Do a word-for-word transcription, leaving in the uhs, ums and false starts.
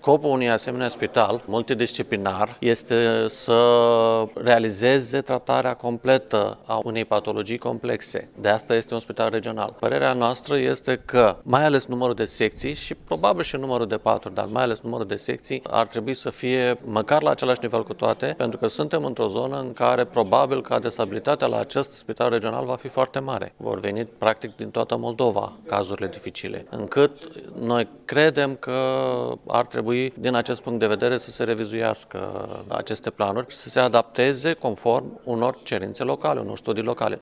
Scopul unui asemenea spital multidisciplinar este să realizeze tratarea completă a unei patologii complexe. De asta este un spital regional. Părerea noastră este că, mai ales numărul de secții și probabil și numărul de paturi, dar mai ales numărul de secții, ar trebui să fie măcar la același nivel cu toate, pentru că suntem într-o zonă în care probabil că adesabilitatea la acest spital regional va fi foarte mare. Vor veni practic din toată Moldova cazurile dificile, încât noi credem că ar trebui din acest punct de vedere să se revizuiască aceste planuri și să se adapteze conform unor cerințe locale, unor studii locale.